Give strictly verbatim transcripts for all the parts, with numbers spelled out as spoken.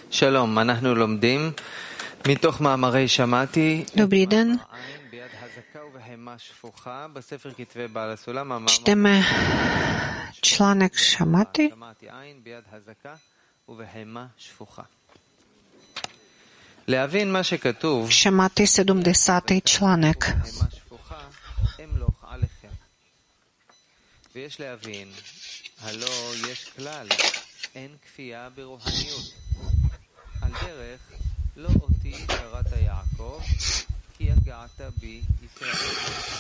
Shalom, אנחנו לומדים מתוך מאמרי שמעתי. Dobrý den. Čteme článek Šamaty. Šamaty, sedmdesátý článek. ויש להבין, הלא יש כלל, אין כפייה ברוחניות. על דרך, לא אותי קראת יעקב, כי יגעת בי ישראל.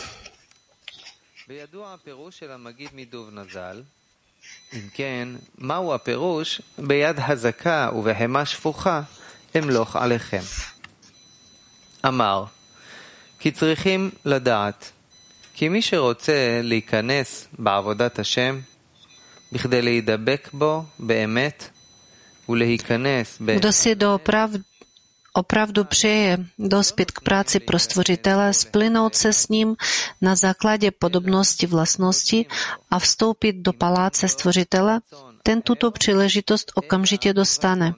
בידוע הפירוש של המגיד מדוב נזל, אם כן, מהו הפירוש? ביד הזקה ובהמה שפוכה, אמלוך עליכם. אמר, כי צריכים לדעת, כי מי שרוצה להיכנס בעבודת השם, בכדי להידבק בו באמת ולהיכנס ב... Kdo si doopravdy opravdu přeje dospět k práci pro Stvořitele, splynout se s ním na základě podobnosti vlastnosti a vstoupit do paláce Stvořitele, ten tuto příležitost okamžitě dostane.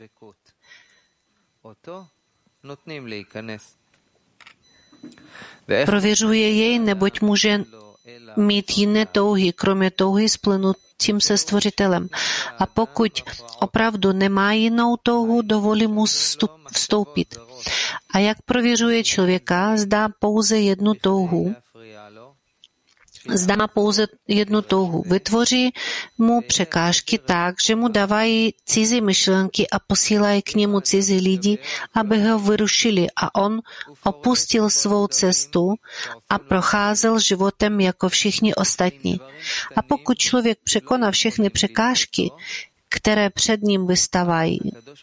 Prověřuje jej, neboť může mít jiné touhy, kromě touhy splynutím se Stvořitelem. A pokud opravdu nemá jinou touhu, dovolí mu vstoupit. A jak prověřuje člověka, zdá pouze jednu touhu, Zdá má pouze jednu touhu. Vytvoří mu překážky tak, že mu dávají cizí myšlenky a posílají k němu cizí lidi, aby ho vyrušili a on opustil svou cestu a procházel životem jako všichni ostatní. A pokud člověk překoná všechny překážky, které před ním vystávají,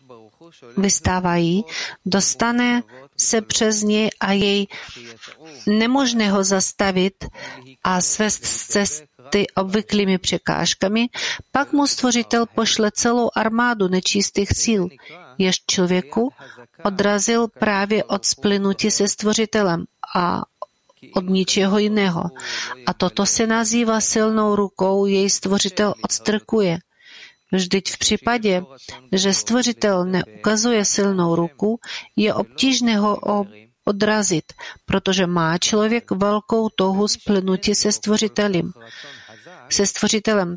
vystávají, dostane se přes ně a jej nemožné ho zastavit a svést z cesty obvyklými překážkami, pak mu Stvořitel pošle celou armádu nečistých sil, jež člověku odrazil právě od splynutí se Stvořitelem a od ničeho jiného. A toto se nazývá silnou rukou, jej Stvořitel odstrkuje. Vždyť v případě, že Stvořitel neukazuje silnou ruku, je obtížné ho odrazit, protože má člověk velkou touhu splynutí se Stvořitelem. Se Stvořitelem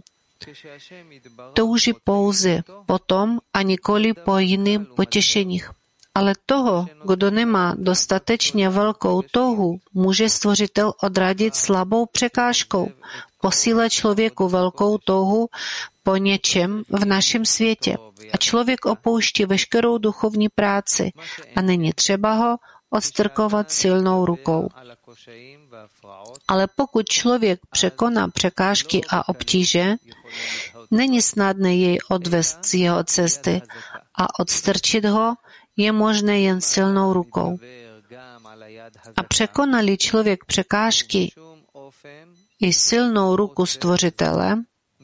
touží pouze potom a nikoli po jiných potěšeních. Ale toho, kdo nemá dostatečně velkou touhu, může Stvořitel odradit slabou překážkou. Posílá člověku velkou touhu po něčem v našem světě. A člověk opouští veškerou duchovní práci a není třeba ho odstrkovat silnou rukou. Ale pokud člověk překoná překážky a obtíže, není snadné jej odvést z jeho cesty a odstrčit ho je možné jen silnou rukou. A překonali člověk překážky i silnou ruku Stvořitele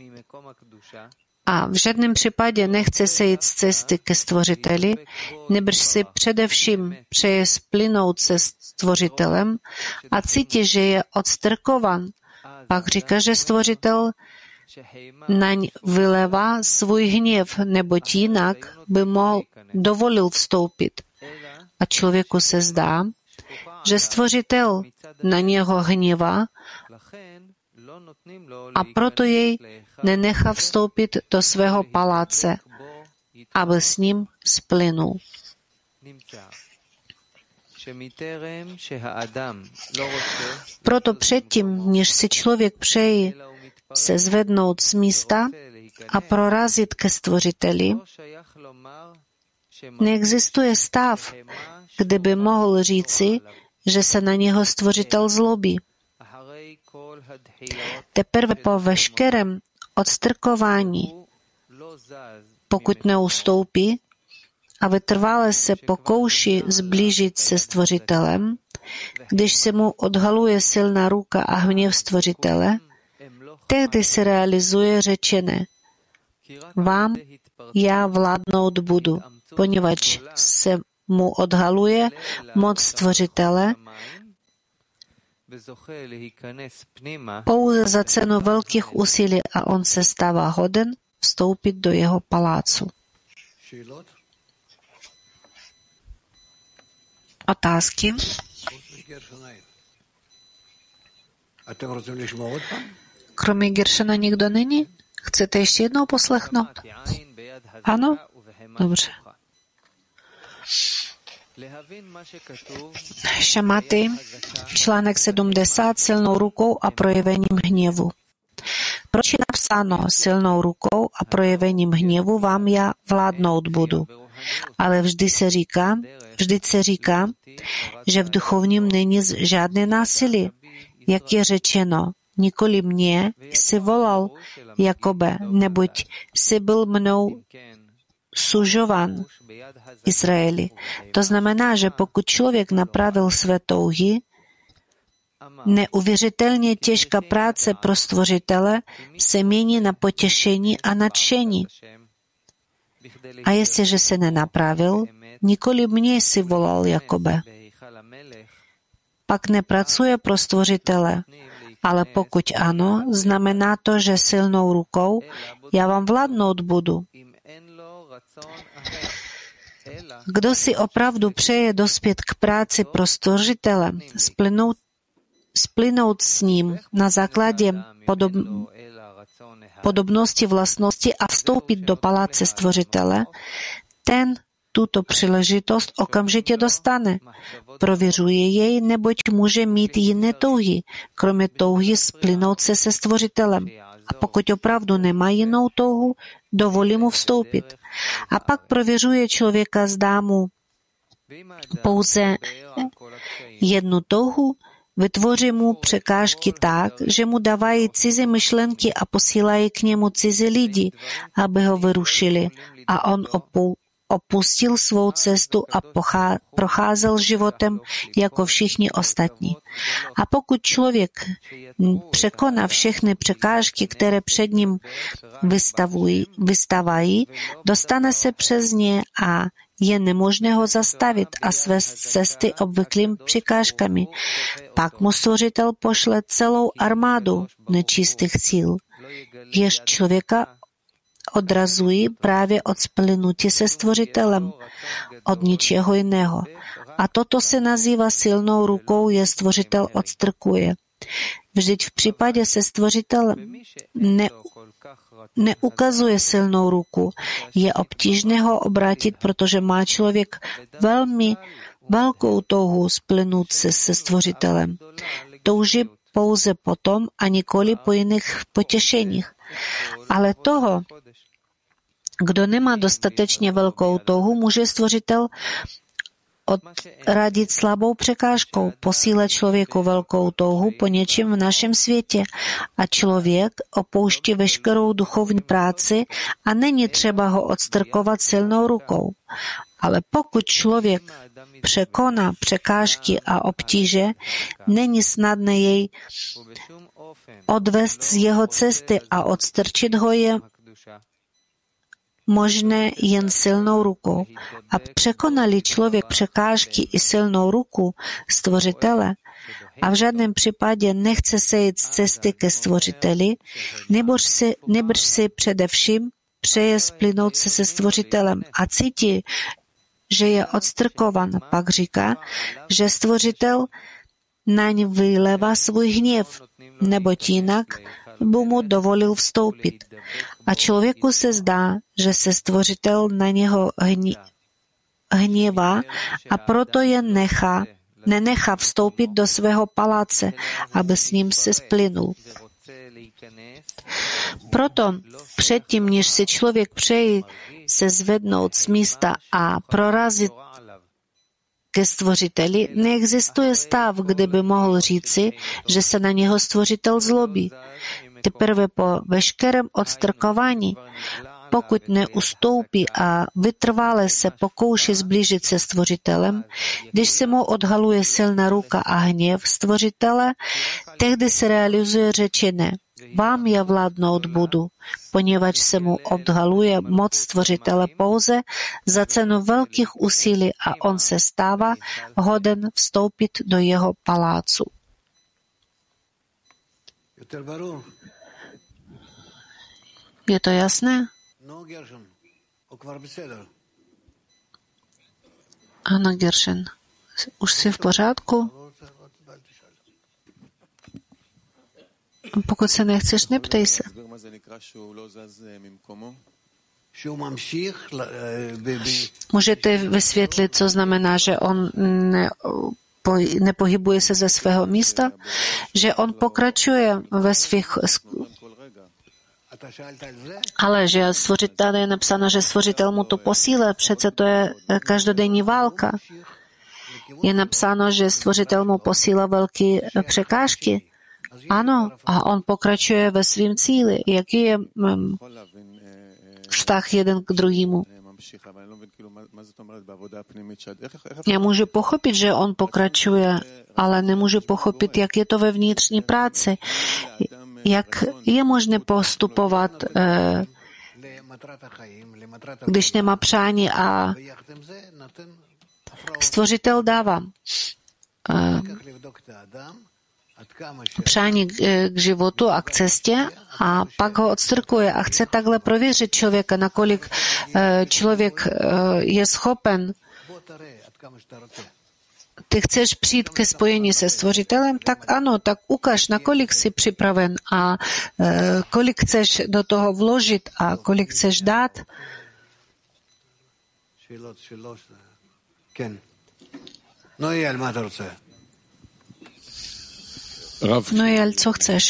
a v žádném případě nechce sejít z cesty ke Stvořiteli, nebož si především přeje splynout se Stvořitelem a cítí, že je odstrkovan, pak říká, že Stvořitel naň vylevá svůj hněv, neboť jinak by mohl dovolil vstoupit. A člověku se zdá, že Stvořitel na něho hněvá a proto jej nenechá vstoupit do svého paláce, aby s ním splynul. Proto předtím, než si člověk přeje se zvednout z místa a prorazit ke Stvořiteli, neexistuje stav, kde by mohl říci, že se na něho Stvořitel zlobí. Teprve po veškerém odstrkování, pokud neustoupí a vytrvale se pokouší zblížit se Stvořitelem, když se mu odhaluje silná ruka a hněv Stvořitele, tehdy se realizuje řečené: vám já vládnout budu, poněvadž se mu odhaluje moc Stvořitele pouze za cenu velkých úsilí a on se stává hoden vstoupit do jeho palácu. Otázky? Kromě Gershona nikdo není? Chcete ještě jednou poslechnout? Ano? Dobře. Šamaty, článek sedmdesát, silnou rukou a projevením hněvu. Proč je napsáno silnou rukou a projevením hněvu vám já vládnout budu? Ale vždy se říká, vždy se říká, že v duchovním není žádné násilí. Jak je řečeno, nikoli mě jsi volal, Jakobe, neboť jsi byl mnou sužovan, Izraeli. To znamená, že pokud člověk napravil své touhy, neuvěřitelně těžká práce pro Stvořitele se mění na potěšení a nadšení. A jestliže se nenapravil, nikoli mě jsi volal, Jakobe. Pak nepracuje pro Stvořitele, ale pokud ano, znamená to, že silnou rukou já vám vládnout budu. Kdo si opravdu přeje dospět k práci pro Stvořitele, splynout, splynout s ním na základě podob, podobnosti vlastnosti a vstoupit do paláce Stvořitele, ten tuto příležitost okamžitě dostane. Prověřuje jej, neboť může mít jiné touhy, kromě touhy splynout se se Stvořitelem. A pokud opravdu nemá jinou touhu, dovolí mu vstoupit. A pak prověřuje člověka, zdá mu pouze jednu touhu, vytvoří mu překážky tak, že mu dávají cizí myšlenky a posílají k němu cizí lidi, aby ho vyrušili. A on opou opustil svou cestu a pochá, procházel životem jako všichni ostatní. A pokud člověk překoná všechny překážky, které před ním vystavují, vystávají, dostane se přes ně a je nemožné ho zastavit a svést cesty obvyklým překážkami. Pak mu Stvořitel pošle celou armádu nečistých sil, jež člověka odrazují právě od splynutí se Stvořitelem, od ničeho jiného. A toto se nazývá silnou rukou, je Stvořitel odstrkuje. Vždyť v případě se Stvořitelem ne, neukazuje silnou ruku. Je obtížné ho obrátit, protože má člověk velmi velkou touhu splynout se se Stvořitelem. Touží pouze potom a nikoli po jiných potěšeních. Ale toho, kdo nemá dostatečně velkou touhu, může Stvořitel odradit slabou překážkou, posílat člověku velkou touhu po něčem v našem světě a člověk opouští veškerou duchovní práci a není třeba ho odstrkovat silnou rukou. Ale pokud člověk překoná překážky a obtíže, není snadné jej odvést z jeho cesty a odstrčit ho je možné jen silnou rukou. A překonali člověk překážky i silnou ruku Stvořitele a v žádném případě nechce sejít z cesty ke Stvořiteli, nebož si, nebož si především přeje splynout se se Stvořitelem a cítí, že je odstrkovan, pak říká, že Stvořitel na ně vylevá svůj hněv, neboť jinak by mu dovolil vstoupit. A člověku se zdá, že se Stvořitel na něho hní, hněvá a proto je nechá, nenechá vstoupit do svého paláce, aby s ním se splynul. Proto předtím, než si člověk přeje se zvednout z místa a prorazit ke Stvořiteli, neexistuje stav, kde by mohl říci, že se na něho Stvořitel zlobí. Teprve po veškerém odstrkování, pokud neustoupí a vytrvale se pokouší zblížit se Stvořitelem, když se mu odhaluje silná ruka a hněv Stvořitele, tehdy se realizuje řečené: vám já vládnout budu, poněvadž se mu odhaluje moc Stvořitele pouze za cenu velkých úsilí a on se stává hoden vstoupit do jeho palácu. Je to jasné? Ano, Gershon. Už jsi v pořádku? Pokud se nechceš, neptej se. Můžete vysvětlit, co znamená, že on ne, po, nepohybuje se ze svého místa? Že on pokračuje ve svých... Ale že stvořitel je napsáno, že stvořitel mu to posílá, přece to je každodenní válka. Je napsáno, že stvořitel mu posílá velké překážky. Ano, a on pokračuje ve svém cíli. Jaký je um, vztah jeden k druhému? Já můžu pochopit, že on pokračuje, ale nemůžu pochopit, jak je to ve vnitřní práci. Jak je možné postupovat, eh, když nemá přání a stvořitel dává eh, přání k životu a k cestě a pak ho odstrkuje a chce takhle prověřit člověka, nakolik člověk je schopen. Ty chceš přijít ke spojení se stvořitelem? Tak ano, tak ukaž, nakolik jsi připraven a kolik chceš do toho vložit a kolik chceš dát. Noel, co chceš?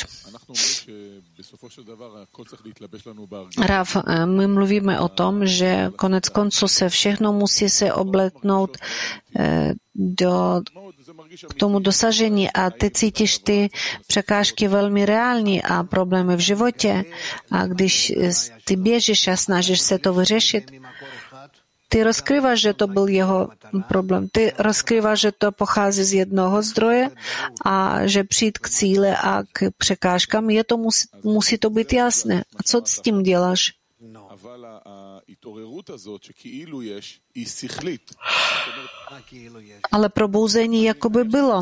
Rav, my mluvíme o tom, že konec konců se všechno musí se obletnout do, k tomu dosažení a ty cítíš ty překážky velmi reální a problémy v životě a když ty běžíš a snažíš se to vyřešit, ty rozkryváš, že to byl jeho problém. Ty rozkryváš, že to pochází z jednoho zdroje a že přijít k cíli a k překážkám, je to, musí, musí to být jasné. A co s tím děláš? Ale probouzení jakoby bylo.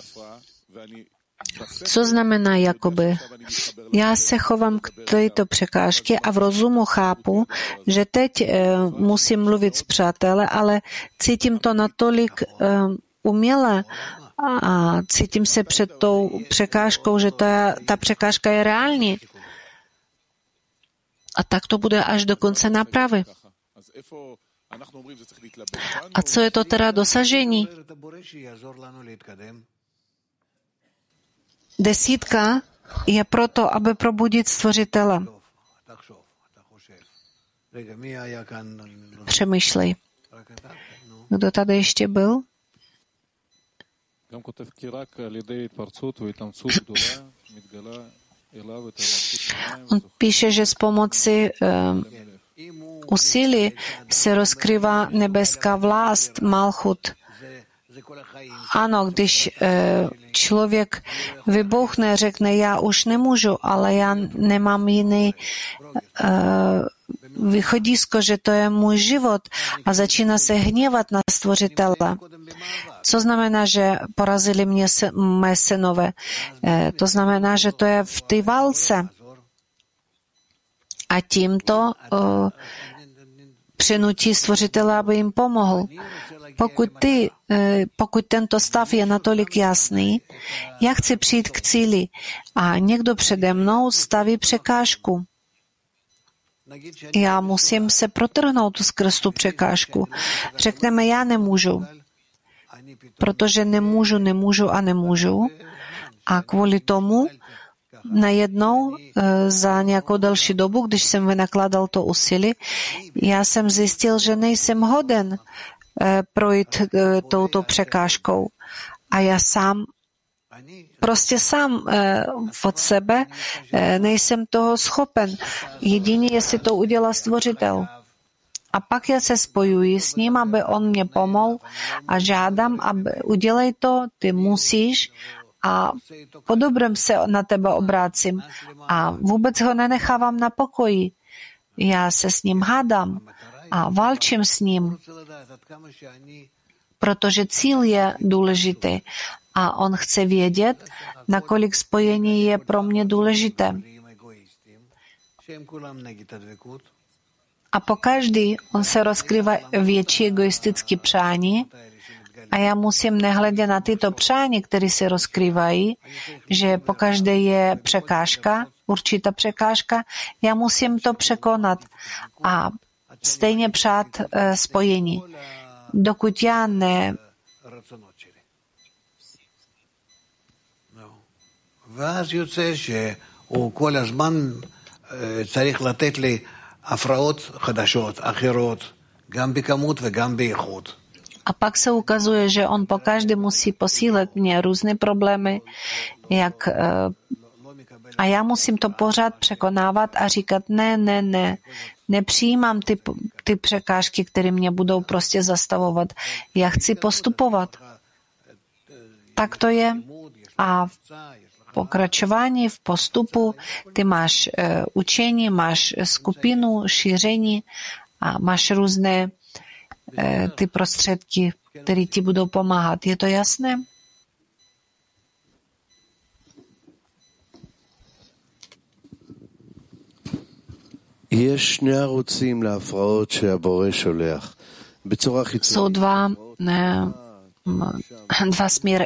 Co znamená jakoby? Já se chovám k této překážce a v rozumu chápu, že teď e, musím mluvit s přáteli, ale cítím to natolik e, uměle a cítím se před tou překážkou, že ta, ta překážka je reální. A tak to bude až do konce nápravy. A co je to teda dosažení? Desítka je proto, aby probudit stvořitele. Přemýšlej. Kdo tady ještě byl? On píše, že s pomocí um, úsilí se rozkrývá nebeská vlast, malchut. Ano, když uh, člověk vybouchne, řekne, já už nemůžu, ale já nemám jiný uh, východisko, že to je můj život a začíná se hněvat na stvořitele. Co znamená, že porazili mě se, mé synové? Uh, to znamená, že to je v té válce. A tímto uh, přinutí stvořitele, aby jim pomohl. Pokud, ty, pokud tento stav je natolik jasný, já chci přijít k cíli a někdo přede mnou staví překážku. Já musím se protrhnout skrz tu překážku. Řekneme, já nemůžu, protože nemůžu, nemůžu a nemůžu. A kvůli tomu najednou za nějakou další dobu, když jsem vynakládal to úsilí, já jsem zjistil, že nejsem hoden projít touto překážkou. A já sám, prostě sám od sebe nejsem toho schopen. Jedině, jestli to udělá stvořitel. A pak já se spojuji s ním, aby on mě pomohl a žádám, aby udělej to, ty musíš a po dobrém se na tebe obrácím. A vůbec ho nenechávám na pokoji. Já se s ním hádám a válčím s ním, protože cíl je důležitý a on chce vědět, nakolik spojení je pro mě důležité. A pokaždý on se rozkrývá větší egoistické přání A já musím, nehledě na tyto přání, které se rozkrývají, že pokaždé je překážka, určitá překážka, já musím to překonat a stejně přát e, spojení. Dokud já ne ואז יוצא שהוא כל הזמן צריך לתת לי הפרעות חדשות, אחרות, גם בכמות וגם באיכות. A pak se ukazuje, že on pokaždé musí posílat mě různé problémy, jak, a já musím to pořád překonávat a říkat ne, ne, ne, nepřijímám ty, ty překážky, které mě budou prostě zastavovat. Já chci postupovat. Tak to je. A v pokračování, v postupu, ty máš uh, učení, máš skupinu, šíření a máš různé uh, ty prostředky, které ti budou pomáhat. Je to jasné? Jsou dva, ne, dva směry.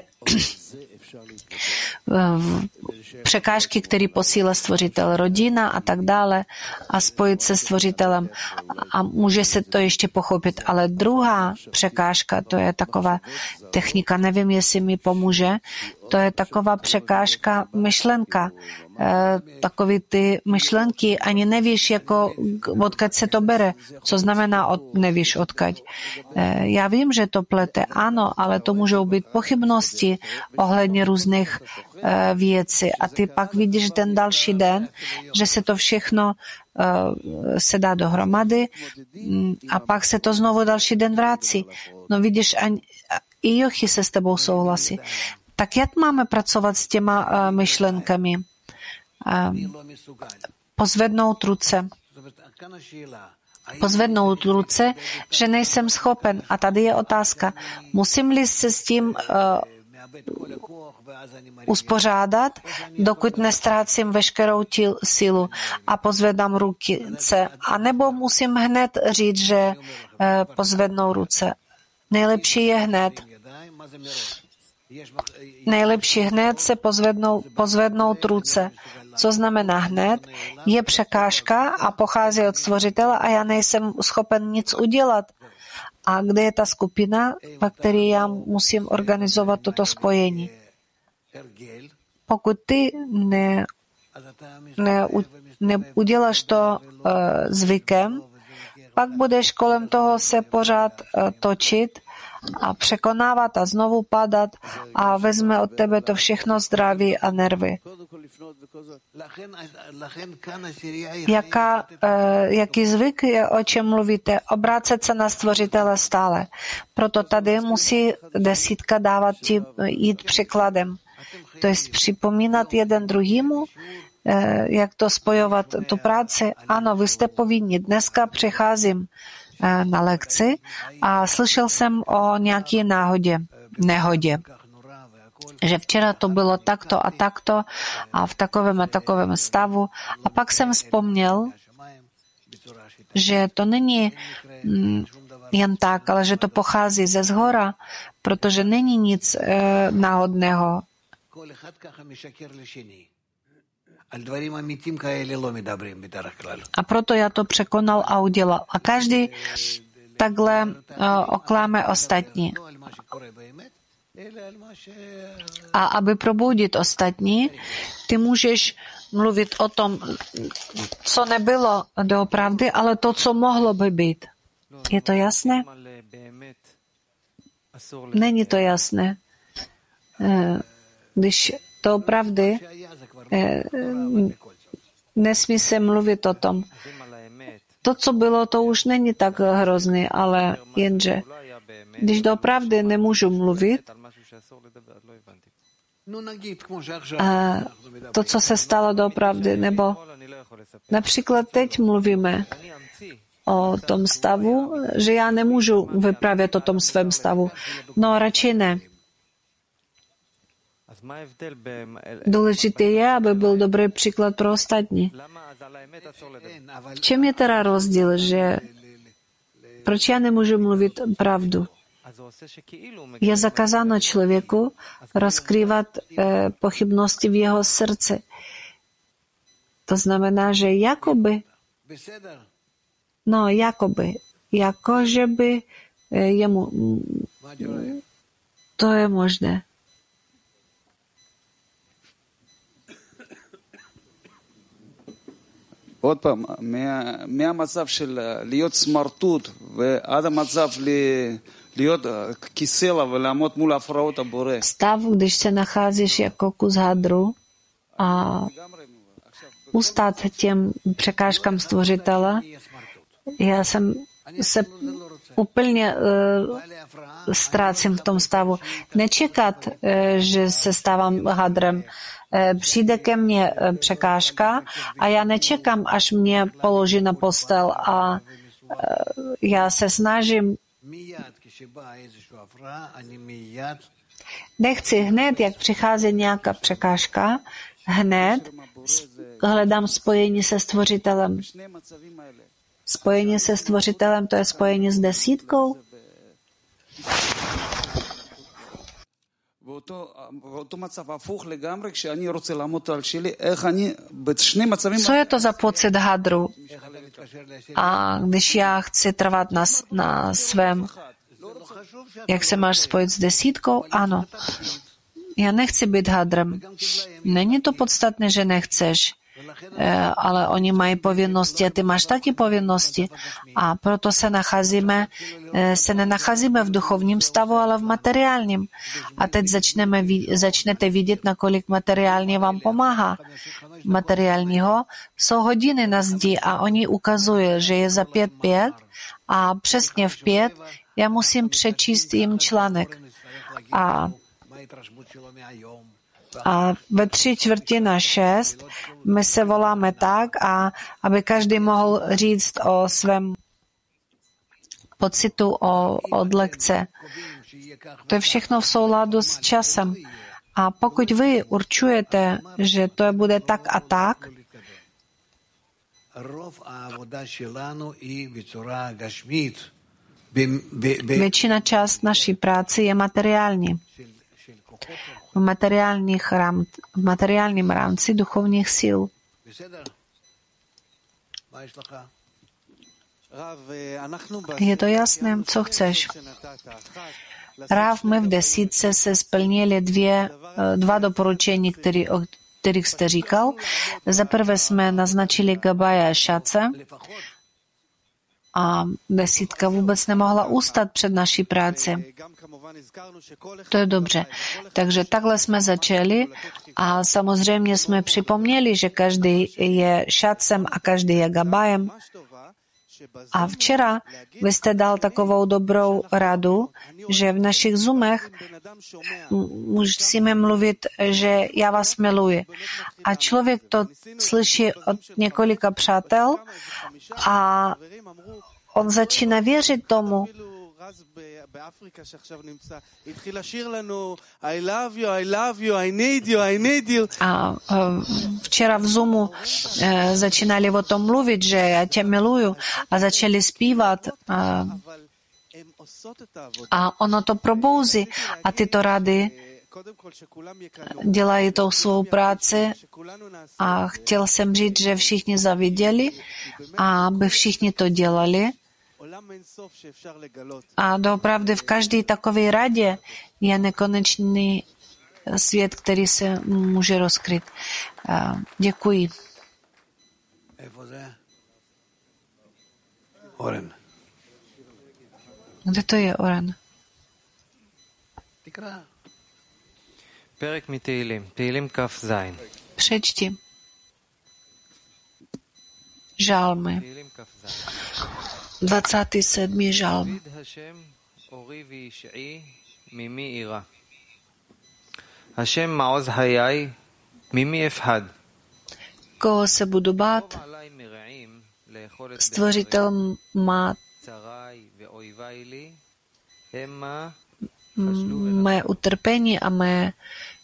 Překážky, které posílá stvořitel, rodina a tak dále a spojit se stvořitelem a může se to ještě pochopit. Ale druhá překážka, to je taková technika, nevím, jestli mi pomůže, to je taková překážka myšlenka. E, takový ty myšlenky, ani nevíš, jako, odkud se to bere. Co znamená, od, nevíš odkud. E, já vím, že to plete, ano, ale to můžou být pochybnosti ohledně různých e, věcí. A ty pak vidíš ten další den, že se to všechno e, se dá dohromady a pak se to znovu další den vrací. No vidíš, ani, i Jochy se s tebou souhlasí. Tak jak máme pracovat s těma uh, myšlenkami? Uh, pozvednout ruce. Pozvednout ruce, že nejsem schopen. A tady je otázka. Musím-li se s tím uh, uspořádat, dokud nestrácím veškerou tíl, sílu a pozvedám ruce. A nebo musím hned říct, že uh, pozvednou ruce. Nejlepší je hned. Nejlepší hned se pozvednou, pozvednout ruce. Co znamená hned? Je překážka a pochází od stvořitele a já nejsem schopen nic udělat. A kde je ta skupina, ve které já musím organizovat toto spojení? Pokud ty ne, ne, ne uděláš to uh, zvykem, pak budeš kolem toho se pořád uh, točit a překonávat a znovu padat a vezme od tebe to všechno zdraví a nervy. Jaká, eh, jaký zvyk je, o čem mluvíte? Obrácet se na stvořitele stále. Proto tady musí desítka dávat ti jít příkladem. To je připomínat jeden druhýmu, eh, jak to spojovat tu práci. Ano, vy jste povinni. Dneska přecházím na lekci a slyšel jsem o nějaké náhodě, nehodě, že včera to bylo takto a takto a v takovém a takovém stavu. A pak jsem vzpomněl, že to není jen tak, ale že to pochází ze zhora, protože není nic e, náhodného. A proto já to překonal a udělal. A každý takhle uh, okláme ostatní. A aby probudit ostatní, ty můžeš mluvit o tom, co nebylo doopravdy, ale to, co mohlo by být. Je to jasné? Není to jasné. Když to opravdy nesmí se mluvit o tom. To, co bylo, to už není tak hrozný, ale jenže, když doopravdy nemůžu mluvit, a to, co se stalo doopravdy, nebo například teď mluvíme o tom stavu, že já nemůžu vyprávět o tom svém stavu. No, radši ne. Důležité je, aby byl dobrý příklad pro ostatní. V čem je teda rozdíl, že proč já nemůžu mluvit pravdu? Je zakázáno člověku rozkrývat eh, pochybnosti v jeho srdci. To znamená, že jakoby, no jakoby, jako že by eh, jemu, to je možné. עוד פעם, מהמצב של להיות סמרטוט ועד המצב להיות כסלע ולעמוד מול ההפרעות הבורא. Stav, když se nacházíš jako kus hadru a ustát těm překážkám stvořitele, já jsem se úplně uh, ztrácím v tom stavu. Nečekat, uh, že se stávám hadrem. Přijde ke mně překážka a já nečekám, až mě položí na postel a já se snažím. Nechci hned, jak přichází nějaká překážka, hned hledám spojení se stvořitelem. Spojení se stvořitelem, to je spojení s desítkou. Co je to za pocit hadru? A když já chci trvat na, na svém, jak se máš spojit s desítkou? Ano. Já nechci být hadrem. Není to podstatné, že nechceš, ale oni mají povinnosti a ty máš taky povinnosti. A proto se nacházíme, se nenacházíme v duchovním stavu, ale v materiálním. A teď začneme, začnete vidět, nakolik materiálně vám pomáhá. Materiálního jsou hodiny na zdi a oni ukazují, že je za pět pět a přesně v pět já musím přečíst jim článek. A A ve tři čtvrtě na šest my se voláme tak, a aby každý mohl říct o svém pocitu o, od lekce. To je všechno v souladu s časem. A pokud vy určujete, že to bude tak a tak, většina část naší práce je materiální. V, materiálních rám, v materiálním rámci duchovních sil. Je to jasné, co chceš. Ráv, my v desítce se splnili dvě, dva doporučení, který, o kterých jste říkal. Za prvé jsme naznačili Gabaja a Šace a desítka vůbec nemohla ustat před naší práci. To je dobře. Takže takhle jsme začali a samozřejmě jsme připomněli, že každý je šatcem a každý je gabajem. A včera vy jste dal takovou dobrou radu, že v našich zoomech musíme mluvit, že já vás miluji. A člověk to slyší od několika přátel a on začíná věřit tomu. A včera v Zoomu začínali o tom mluvit, že já tě miluju, a začali zpívat. A, a ono to probouzí. A tyto rady dělají tou svou práci a chtěl jsem říct, že všichni zaviděli a aby všichni to dělali. A doopravdy v každé takové radě je nekonečný svět, který se může rozkryt. Děkuji. Oren. Kde to je, Oren? Perek מתהילים, תהילים כ"ז. Přečti. Žalmy. dvacátý sedmý žalm. Hashem מעוז חיי, ממי אפחד? Koho se budu bát? Stvořitel má mé utrpení a mé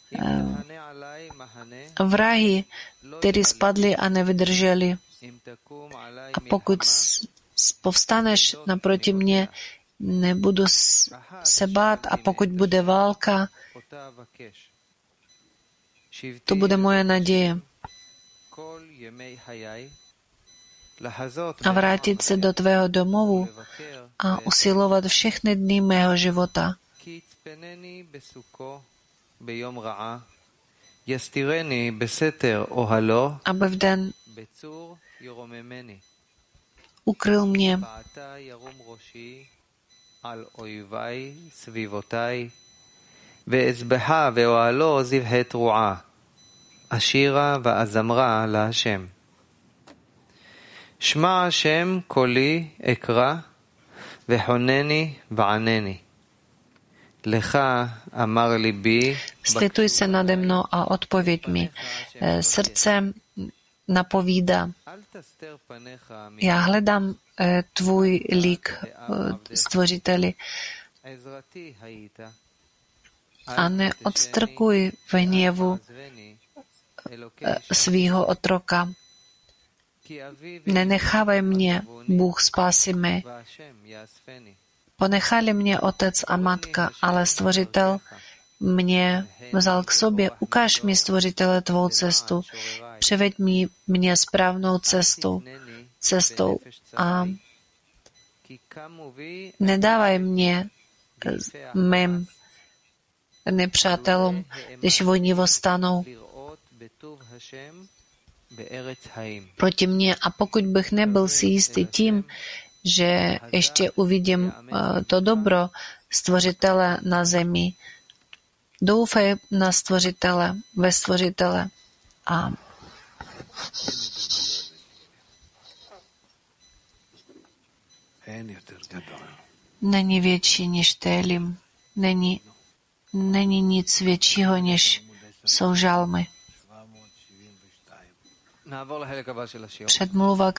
vrahy, kteří spadli a nevydrželi. A pokud povstaneš naproti mě, nebudu se bát a pokud bude válka, to bude moje naděje. A vrátit se do tvého domovu a usilovat všechny dny mého života. Aby v den ukryl mě ואזבחה ואוהלו זבחי תרועה, אשירה ואזמרה להשם. שמע השם קולי אקרא, וחונני וענני. לך אמר ליבי. Slituj se nade mnou a odpověď mi. Srdce napovídá. Já hledám tvůj lík, stvořiteli. A neodstrkuj v hněvu svýho otroka. Nenechávaj mě, Bůh spásy mé. Ponechali mě otec a matka, ale stvořitel mě vzal k sobě. Ukáž mi, stvořitele, tvou cestu. Převeď mi mě správnou cestou, cestou a nedávaj mě mým nepřátelům, když oni vostanou proti mně. A pokud bych nebyl si jistý tím, že ještě uvidím to dobro stvořitele na zemi, doufej na stvořitele, ve stvořitele. A není větší než Télim. Není, není nic většího, než jsou žalmy. Předmluva k